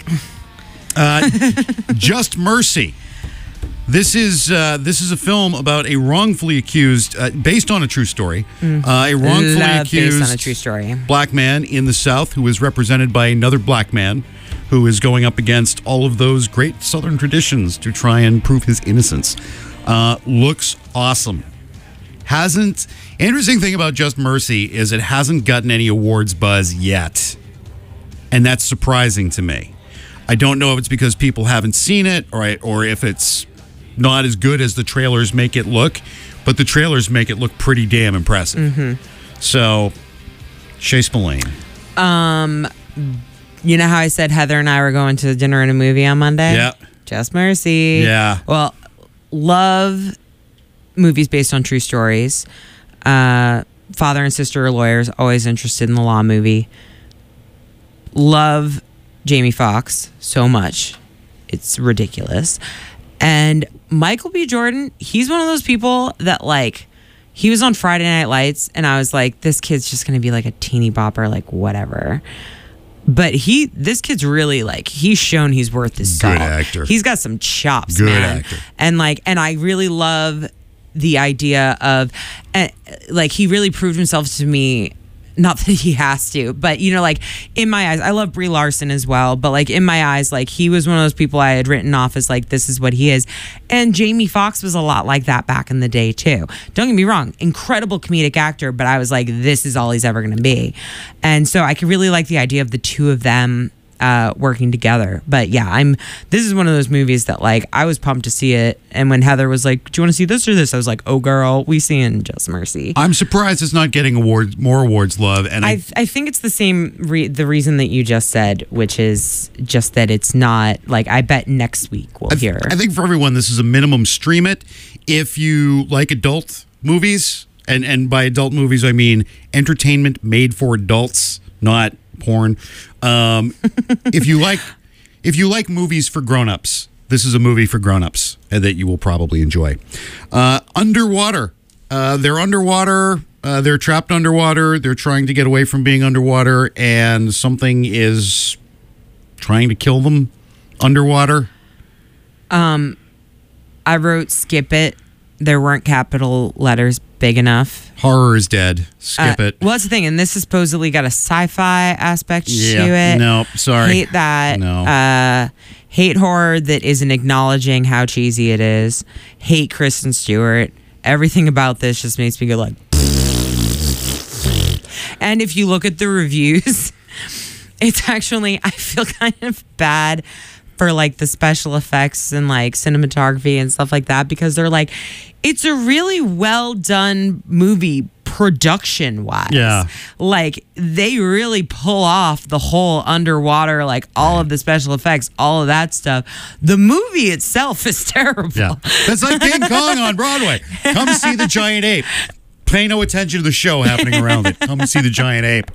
Uh, Just Mercy. This is uh, this is a film about a wrongfully accused, uh, based on a true story, Mm. uh, a wrongfully Love accused based on a true story. black man in the South who is represented by another black man who is going up against all of those great Southern traditions to try and prove his innocence. Uh, looks awesome. Hasn't. Interesting thing about Just Mercy is it hasn't gotten any awards buzz yet, and that's surprising to me. I don't know if it's because people haven't seen it, or or if it's not as good as the trailers make it look, but the trailers make it look pretty damn impressive. Mm-hmm. So, Shea Spillane. Um, you know how I said Heather and I were going to dinner and a movie on Monday? Yeah. Just Mercy. Yeah. Well, love movies based on true stories. Uh, father and sister are lawyers, always interested in the law movie. Love Jamie Foxx so much. It's ridiculous. And Michael B. Jordan, he's one of those people that like, he was on Friday Night Lights and I was like, this kid's just going to be like a teeny bopper, like whatever. But he, this kid's really like, he's shown he's worth his salt. Good actor. He's got some chops, Good man. actor. And like, and I really love the idea of, uh, like, he really proved himself to me not that he has to, but you know, like in my eyes, I love Brie Larson as well, but like in my eyes, like he was one of those people I had written off as like, this is what he is. And Jamie Foxx was a lot like that back in the day too. Don't get me wrong, incredible comedic actor, but I was like, this is all he's ever going to be. And so I could really like the idea of the two of them uh working together. But yeah, I'm this is one of those movies that like I was pumped to see it, and when Heather was like, do you want to see this or this, I was like, oh girl, we seeing Just Mercy. I'm surprised it's not getting awards, more awards love. And I I, I think it's the same re- the reason that you just said, which is just that it's not like, I bet next week we'll I, th- hear. I think for everyone, this is a minimum stream it. If you like adult movies, and and by adult movies I mean entertainment made for adults, not porn. Um, if you like, if you like movies for grown-ups, this is a movie for grown-ups uh, that you will probably enjoy. Uh, underwater, uh, they're underwater. Uh, they're trapped underwater. They're trying to get away from being underwater, and something is trying to kill them underwater. Um, I wrote skip it. There weren't capital letters big enough. Horror is dead. Skip uh, it. Well, that's the thing, and this is supposedly got a sci-fi aspect Yeah, to it. no, sorry. Hate that. No. Uh, hate horror that isn't acknowledging how cheesy it is. Hate Kristen Stewart. Everything about this just makes me go like. And if you look at the reviews, it's actually, I feel kind of bad for like the special effects and like cinematography and stuff like that, because they're like, it's a really well done movie production wise. Yeah. Like they really pull off the whole underwater, like all of the special effects, all of that stuff. The movie itself is terrible. Yeah. That's like King Kong on Broadway. Come see the giant ape. Pay no attention to the show happening around it. Come see the giant ape.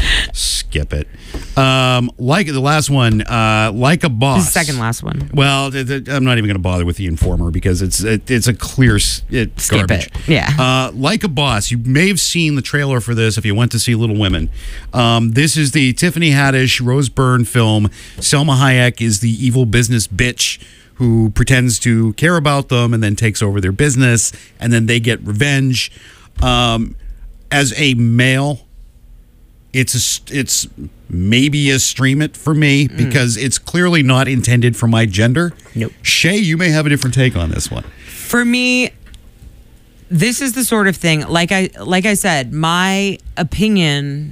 Skip it. Um, like the last one, uh, Like a Boss. The second last one. Well, th- th- I'm not even going to bother with The Informer because it's it, it's a clear s- it, Skip garbage. it. Yeah. Uh, Like a Boss. You may have seen the trailer for this if you went to see Little Women. Um, this is the Tiffany Haddish, Rose Byrne film. Selma Hayek is the evil business bitch who pretends to care about them and then takes over their business, and then they get revenge. Um, as a male, it's a, it's maybe a stream it for me because it's clearly not intended for my gender. Nope. Shay, you may have a different take on this one. For me, this is the sort of thing, like I like I said, my opinion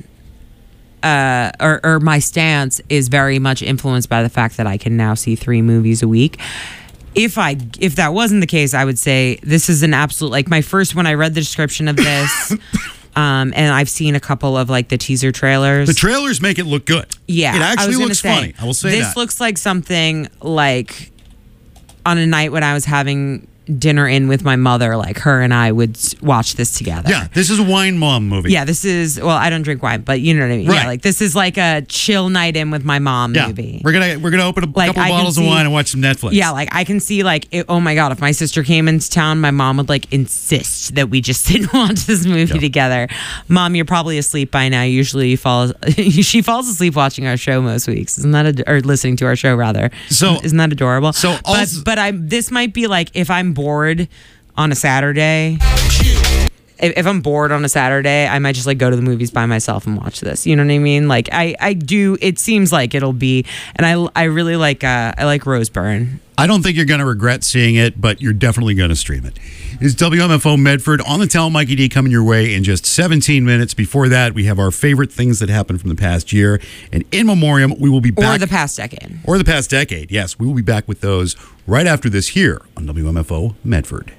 uh, or, or my stance is very much influenced by the fact that I can now see three movies a week. If I if that wasn't the case, I would say this is an absolute, like my first, when I read the description of this, um, and I've seen a couple of like the teaser trailers. The trailers make it look good. Yeah, It I actually was gonna looks say, funny. I will say this that. This looks like something like on a night when I was having dinner in with my mother, like her and I would s- watch this together. Yeah, this is a wine mom movie. Yeah, this is, well, I don't drink wine, but you know what I mean. Right. Yeah, like this is like a chill night in with my mom Yeah. movie. We're gonna we're gonna open a Like, couple I can bottles of see- wine and watch some Netflix. Yeah, like I can see like, it, oh my God, if my sister came into town, my mom would like insist that we just sit and watch this movie Yeah. together. Mom, you're probably asleep by now. Usually you fall, she falls asleep watching our show most weeks. Isn't that, ad- or listening to our show rather. So- Isn't that adorable? so but, also- but I, this might be like, if I'm bored on a Saturday, if, if I'm bored on a Saturday, I might just like go to the movies by myself and watch this. You know what I mean? Like I, I do. It seems like it'll be, and I, I really like, uh, I like Rose Byrne. I don't think you're going to regret seeing it, but you're definitely going to stream it. It's W M F O Medford on the Tell Mikey D coming your way in just seventeen minutes. Before that, we have our favorite things that happened from the past year. And in memoriam, we will be back. Or the past decade. Or the past decade. Yes, we will be back with those right after this here on W M F O Medford.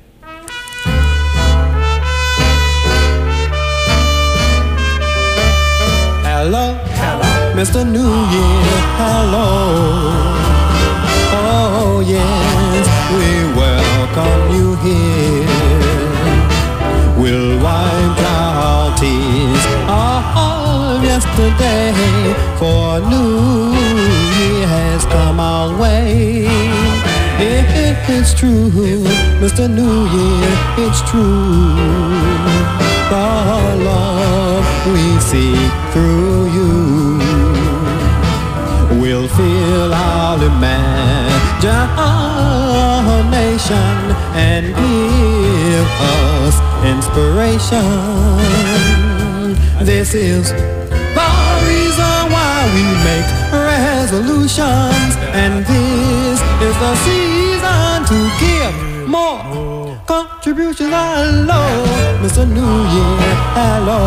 Hello, hello, Mister New Year, hello. Oh yes, we welcome you here. We'll wipe our tears of yesterday, for New Year has come our way. It's true, Mister New Year, it's true. The love we see through you will fill our imagination and give us inspiration. This is the reason why we make resolutions, and this is the season to give more contributions. Hello, Mister New Year, hello.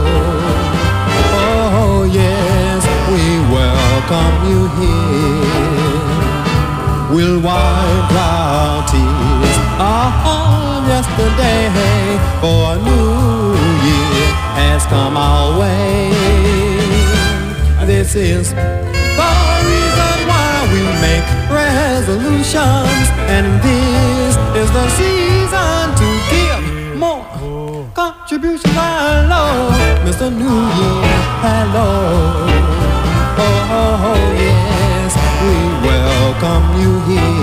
Oh yes, we welcome you here. We'll wipe our tears on yesterday, for a new year has come our way. This is the reason why we make resolutions, and this is the season to give more contributions. Hello, Mister New Year, hello. Oh, oh, oh yes, we welcome you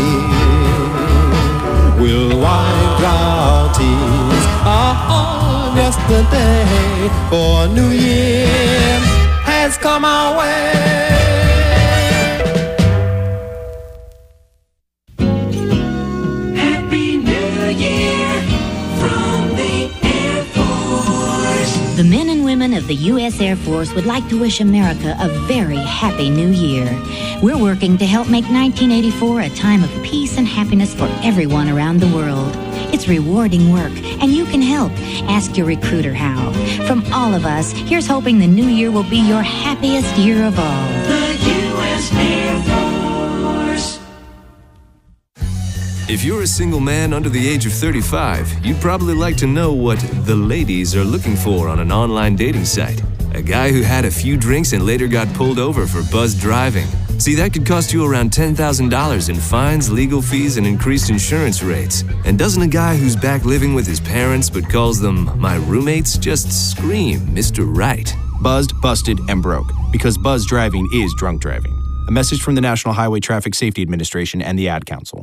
here. We'll wipe our tears on yesterday, for a new year has come our way. Happy New Year from the Air Force. The men and women of the U S Air Force would like to wish America a very happy new year. We're working to help make nineteen eighty-four a time of peace and happiness for everyone around the world. It's rewarding work, and you can help. Ask your recruiter how. From all of us, here's hoping the new year will be your happiest year of all. The U S Air Force. If you're a single man under the age of thirty-five, you'd probably like to know what the ladies are looking for on an online dating site. A guy who had a few drinks and later got pulled over for buzzed driving. See, that could cost you around ten thousand dollars in fines, legal fees, and increased insurance rates. And doesn't a guy who's back living with his parents but calls them my roommates just scream Mister Right? Buzzed, busted, and broke. Because buzz driving is drunk driving. A message from the National Highway Traffic Safety Administration and the Ad Council.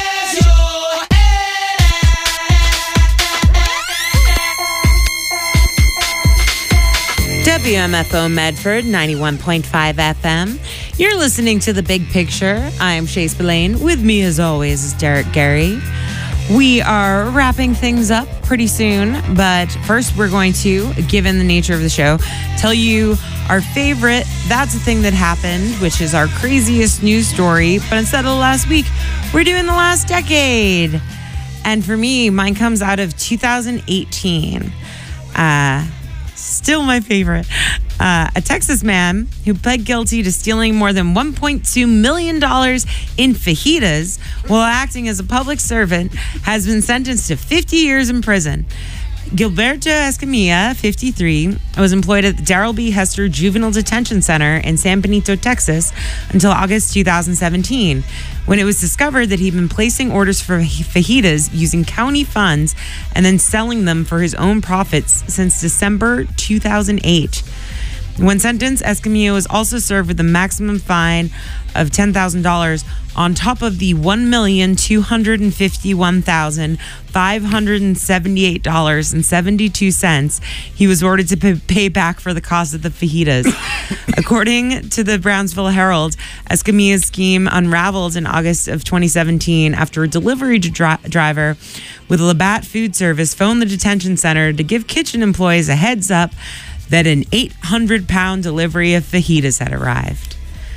W M F O Medford, ninety-one point five F M. You're listening to The Big Picture. I am Chase Belaine. With me, as always, is Derek Gary. We are wrapping things up pretty soon, but first we're going to, given the nature of the show, tell you our favorite That's the Thing That Happened, which is our craziest news story. But instead of the last week, we're doing the last decade. And for me, mine comes out of two thousand eighteen. Uh... Still my favorite. Uh, a Texas man who pled guilty to stealing more than one point two million dollars in fajitas while acting as a public servant has been sentenced to fifty years in prison. Gilberto Escamilla, fifty-three, was employed at the Darrell B. Hester Juvenile Detention Center in San Benito, Texas, until August two thousand seventeen, when it was discovered that he'd been placing orders for fajitas using county funds and then selling them for his own profits since December two thousand eight. When sentenced, Escamilla was also served with a maximum fine of ten thousand dollars on top of the one million two hundred fifty-one thousand five hundred seventy-eight dollars and seventy-two cents he was ordered to pay back for the cost of the fajitas. According to the Brownsville Herald, Escamilla's scheme unraveled in August of twenty seventeen after a delivery dri- driver with Labatt Food Service phoned the detention center to give kitchen employees a heads up that an eight hundred pound delivery of fajitas had arrived.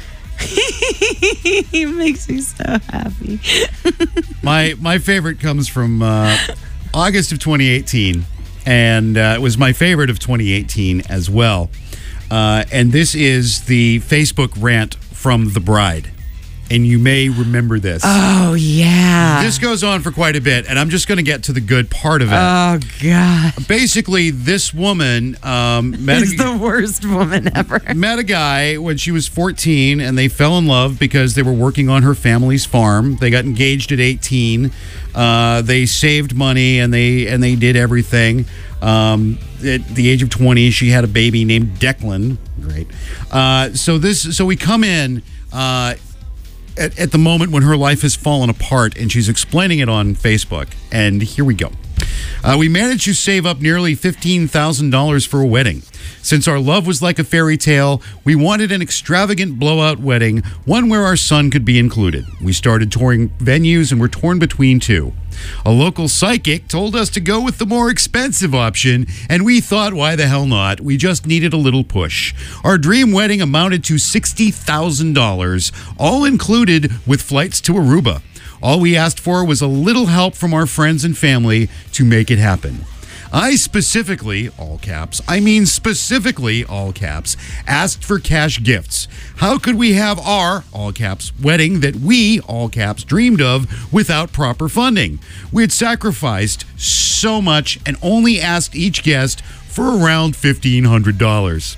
He makes me so happy. my my favorite comes from uh, August of twenty eighteen, and uh, it was my favorite of twenty eighteen as well. Uh, and this is the Facebook rant from the bride. And you may remember this. Oh, yeah. This goes on for quite a bit, and I'm just going to get to the good part of it. Oh, God. Basically, this woman um, met, is a, the worst woman ever. met a guy when she was fourteen, and they fell in love because they were working on her family's farm. They got engaged at eighteen. Uh, they saved money, and they and they did everything. Um, at the age of twenty, she had a baby named Declan. Great. Uh, so this, so we come in. Uh, At, at the moment when her life has fallen apart, and she's explaining it on Facebook. And here we go. Uh, we managed to save up nearly fifteen thousand dollars for a wedding. Since our love was like a fairy tale, we wanted an extravagant blowout wedding, one where our son could be included. We started touring venues and were torn between two. A local psychic told us to go with the more expensive option, and we thought, why the hell not? We just needed a little push. Our dream wedding amounted to sixty thousand dollars, all included with flights to Aruba. All we asked for was a little help from our friends and family to make it happen. I specifically, all caps, I mean specifically, all caps, asked for cash gifts. How could we have our, all caps, wedding that we, all caps, dreamed of without proper funding? We had sacrificed so much and only asked each guest for around fifteen hundred dollars.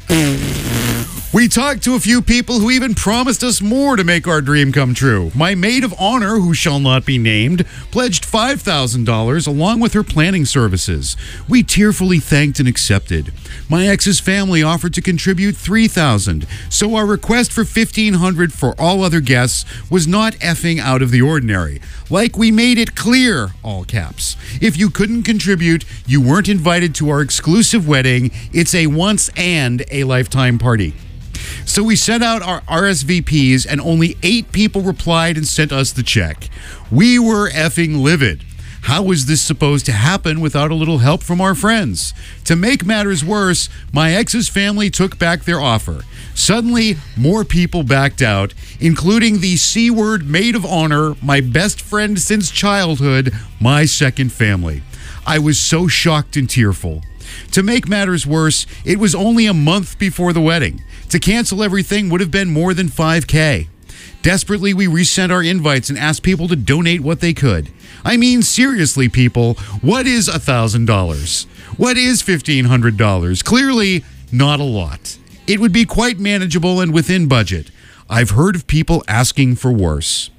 We talked to a few people who even promised us more to make our dream come true. My maid of honor, who shall not be named, pledged five thousand dollars along with her planning services. We tearfully thanked and accepted. My ex's family offered to contribute three thousand dollars, so our request for fifteen hundred dollars for all other guests was not effing out of the ordinary. Like we made it clear, all caps. If you couldn't contribute, you weren't invited to our exclusive wedding. It's a once and a lifetime party. So we sent out our R S V Ps and only eight people replied and sent us the check. We were effing livid. How was this supposed to happen without a little help from our friends? To make matters worse, my ex's family took back their offer. Suddenly, more people backed out, including the C-word maid of honor, my best friend since childhood, my second family. I was so shocked and tearful. To make matters worse, it was only a month before the wedding. To cancel everything would have been more than five K. Desperately, we resent our invites and asked people to donate what they could. I mean, seriously, people, what is one thousand dollars? What is fifteen hundred dollars? Clearly, not a lot. It would be quite manageable and within budget. I've heard of people asking for worse.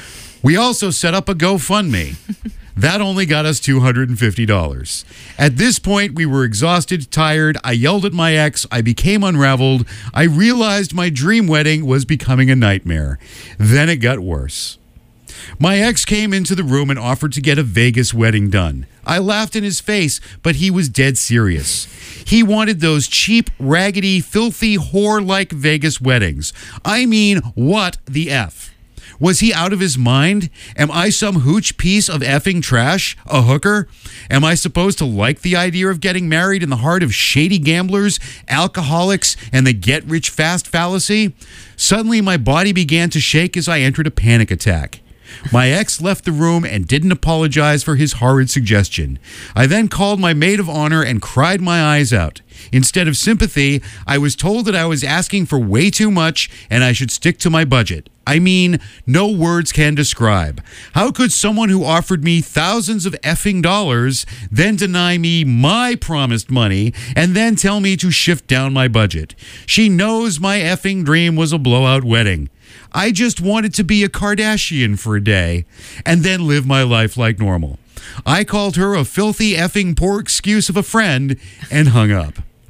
We also set up a GoFundMe. That only got us two hundred fifty dollars. At this point, we were exhausted, tired. I yelled at my ex. I became unraveled. I realized my dream wedding was becoming a nightmare. Then it got worse. My ex came into the room and offered to get a Vegas wedding done. I laughed in his face, but he was dead serious. He wanted those cheap, raggedy, filthy, whore-like Vegas weddings. I mean, what the F? Was he out of his mind? Am I some hooch piece of effing trash? A hooker? Am I supposed to like the idea of getting married in the heart of shady gamblers, alcoholics, and the get-rich-fast fallacy? Suddenly, my body began to shake as I entered a panic attack. My ex left the room and didn't apologize for his horrid suggestion. I then called my maid of honor and cried my eyes out. Instead of sympathy, I was told that I was asking for way too much and I should stick to my budget. I mean, no words can describe. How could someone who offered me thousands of effing dollars then deny me my promised money and then tell me to shift down my budget? She knows my effing dream was a blowout wedding. I just wanted to be a Kardashian for a day and then live my life like normal. I called her a filthy effing poor excuse of a friend and hung up.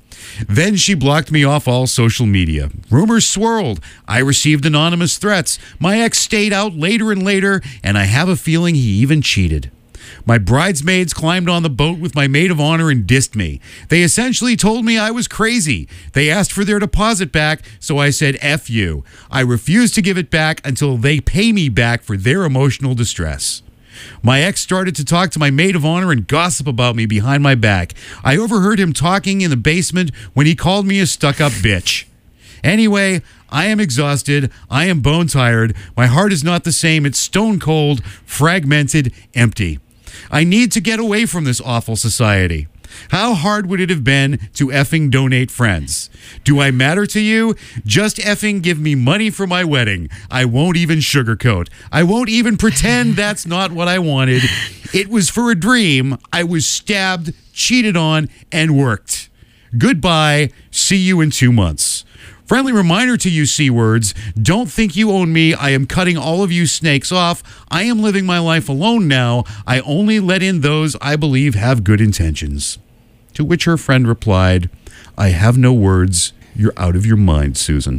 Then she blocked me off all social media. Rumors swirled. I received anonymous threats. My ex stayed out later and later, and I have a feeling he even cheated. My bridesmaids climbed on the boat with my maid of honor and dissed me. They essentially told me I was crazy. They asked for their deposit back, so I said, F you. I refused to give it back until they pay me back for their emotional distress. My ex started to talk to my maid of honor and gossip about me behind my back. I overheard him talking in the basement when he called me a stuck-up bitch. Anyway, I am exhausted. I am bone-tired. My heart is not the same. It's stone-cold, fragmented, empty. I need to get away from this awful society. How hard would it have been to effing donate friends? Do I matter to you? Just effing give me money for my wedding. I won't even sugarcoat. I won't even pretend that's not what I wanted. It was for a dream. I was stabbed, cheated on, and worked. Goodbye. See you in two months. Friendly reminder to you C-words, don't think you own me. I am cutting all of you snakes off. I am living my life alone now. I only let in those I believe have good intentions. To which her friend replied, I have no words. You're out of your mind, Susan.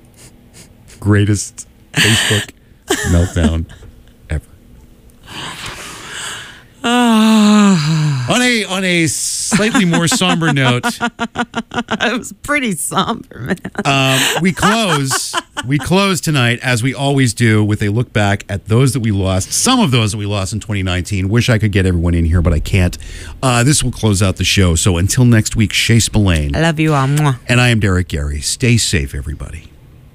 Greatest Facebook meltdown ever. on a slightly more somber note, It was pretty somber, man. um, we close. We close tonight, as we always do, with a look back at those that we lost. Some of those that we lost in twenty nineteen. Wish I could get everyone in here, but I can't. Uh, this will close out the show. So until next week, Shea Spillane. I love you all. Mwah. And I am Derek Gary. Stay safe, everybody.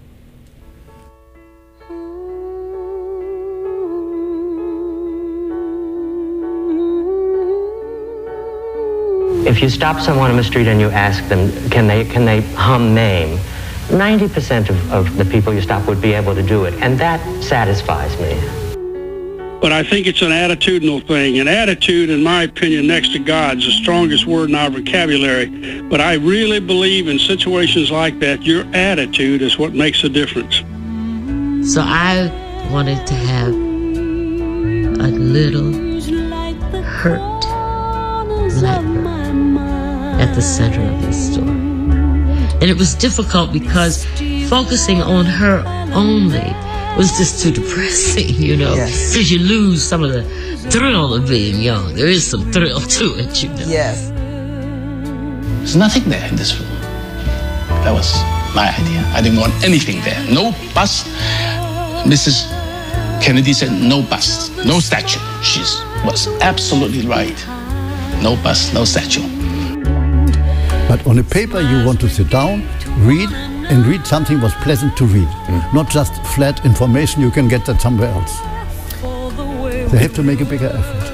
If you stop someone on the street and you ask them, can they can they hum name, ninety percent of, of the people you stop would be able to do it, and that satisfies me. But I think it's an attitudinal thing. And attitude, in my opinion, next to God, is the strongest word in our vocabulary. But I really believe in situations like that, your attitude is what makes a difference. So I wanted to have a little hurt leper at the center of the story. And it was difficult because focusing on her only was just too depressing, you know, because yes. you lose some of the thrill of being young. There is some thrill to it, you know. Yes. There's nothing there in this room. That was my idea. I didn't want anything there. No bust. Missus Kennedy said no bust, no statue. She was absolutely right. No bust, no statue. But on a paper you want to sit down, read, and read something was pleasant to read. Mm. Not just flat information you can get that somewhere else. They have to make a bigger effort.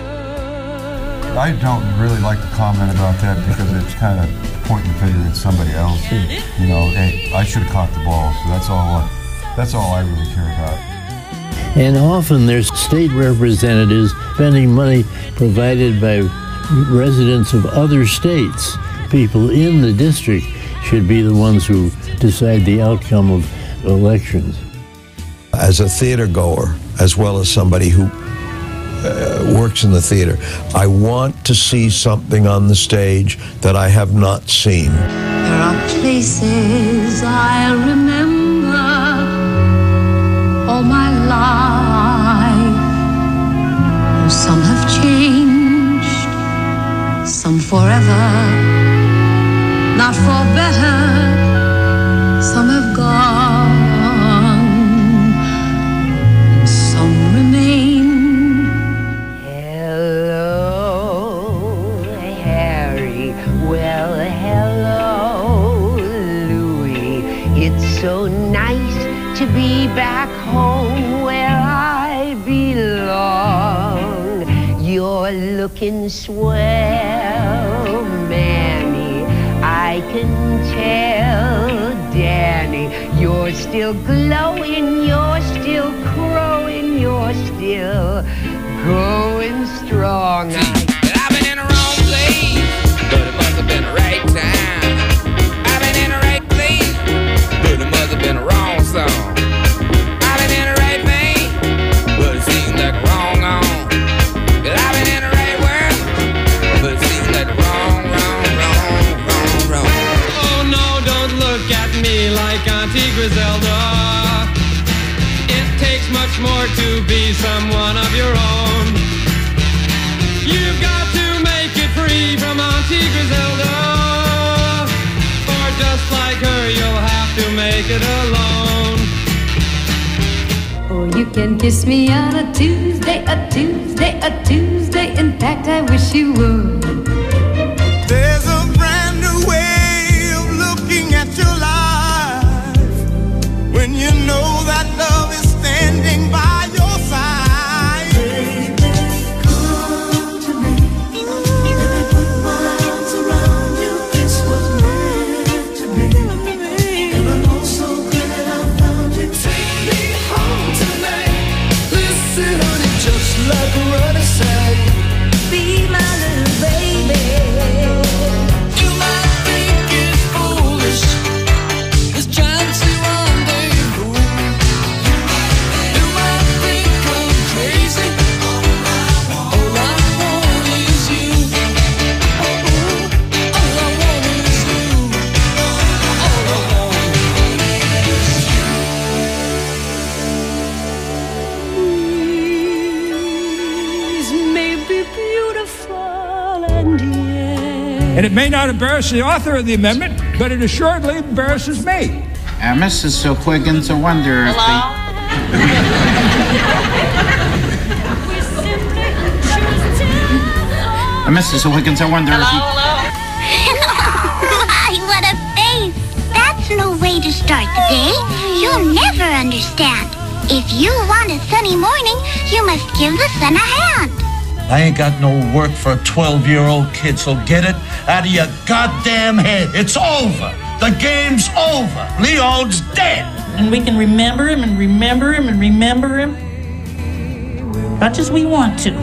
I don't really like to comment about that because it's kind of pointing the finger at somebody else. Mm. You know, hey, I should have caught the ball. So that's all. I, that's all I really care about. And often there's state representatives spending money provided by residents of other states. People in the district should be the ones who decide the outcome of elections. As a theater goer, as well as somebody who uh, works in the theater, I want to see something on the stage that I have not seen. There are places I remember all my life. Oh, some have changed, some forever. Not for better, some have gone, and some remain. Hello, Harry. Well, hello, Louis. It's so nice to be back home where I belong. You're looking swell, Manny. I can tell, Danny, you're still glowing, you're still crowing, you're still going strong. I I've been in the wrong place, but it must have been the right time. I've been in the right place, but it must have been the wrong song. I've been in the right vein, but it seems like a wrong on. I've been in the right world, but it seems like the wrong, wrong, wrong, wrong, wrong. Oh no, don't look at me like Auntie Griselda. It takes much more to be someone of your own. You've got to make it free from Auntie Griselda, or just like her, you'll have to make it alone. Oh, you can kiss me on a Tuesday, a Tuesday, a Tuesday. In fact, I wish you would. There's a brand new way of looking at your life when you know that love is standing by your side. Baby, come to me. Let me put my arms around you. This was meant to be. And I'm all so glad I found you. Take me home tonight. Listen, honey, just like a runner say. Be my little baby. You might think it's foolish, it's trying to rendezvous. You might think I'm crazy. All I want is you. All I want is you. All I want is you. And it may not embarrass the author of the amendment, but it assuredly embarrasses me. Uh, Missus Quiggins, I wonder if Hello? the... Uh, Missus Wiggins, I wonder Hello, if you... hello? My, what a face! That's no way to start the day. You'll never understand. If you want a sunny morning, you must give the sun a hand. I ain't got no work for a twelve-year-old kid, so get it out of your goddamn head. It's over. The game's over. Leo's dead. And we can remember him and remember him and remember him much as we want to.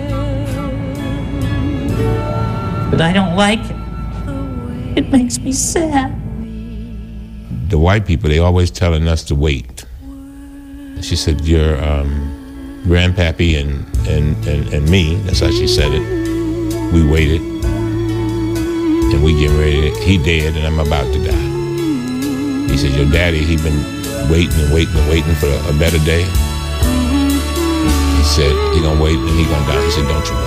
But I don't like it. It makes me sad. The white people, they always telling us to wait. She said, your um, grandpappy and, and, and, and me, that's how she said it, we waited, and we getting ready, to, he dead and I'm about to die. He said, your daddy, he been waiting and waiting and waiting for a, a better day. He said, he gonna wait and he gonna die. He said, don't you wait.